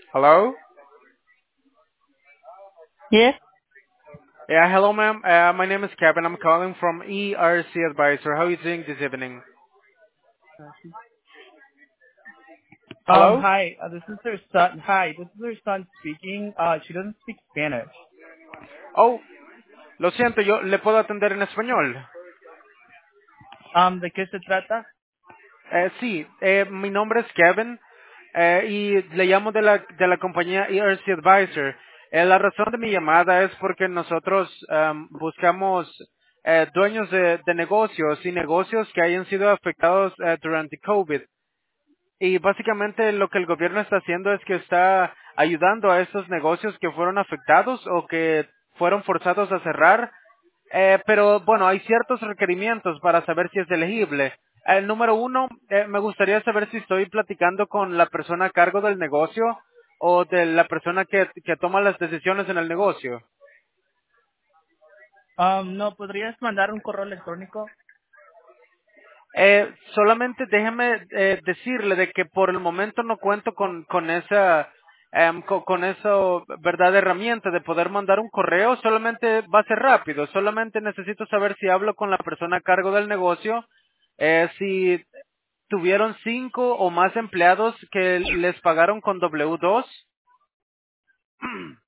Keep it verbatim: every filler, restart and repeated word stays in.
Hello? Yes. Yeah, hello, ma'am. Uh, my name is Kevin. I'm calling from E R C Advisor. How are you doing this evening? Um, Hello? hi, uh, this is her son. Hi, this is her son speaking. Uh, she doesn't speak Spanish. Oh, lo siento, yo le puedo atender en español. Um, ¿de qué se trata? Eh, sí, eh, mi nombre es Kevin eh, y le llamo de la, de la compañía E R C Advisor. Eh, la razón de mi llamada es porque nosotros em, buscamos eh, dueños de, de negocios y negocios que hayan sido afectados eh, durante COVID. Y básicamente lo que el gobierno está haciendo es que está ayudando a esos negocios que fueron afectados o que fueron forzados a cerrar. Eh, pero bueno, hay ciertos requerimientos para saber si es elegible. El número uno, eh, me gustaría saber si estoy platicando con la persona a cargo del negocio o de la persona que, que toma las decisiones en el negocio. Um, no, ¿podrías mandar un correo electrónico? Eh, solamente déjeme eh, decirle de que por el momento no cuento con, con esa em, co- con, eso, verdad, herramienta de poder mandar un correo. Solamente va a ser rápido. Solamente necesito saber si hablo con la persona a cargo del negocio, eh, si tuvieron cinco o más empleados que les pagaron con W dos.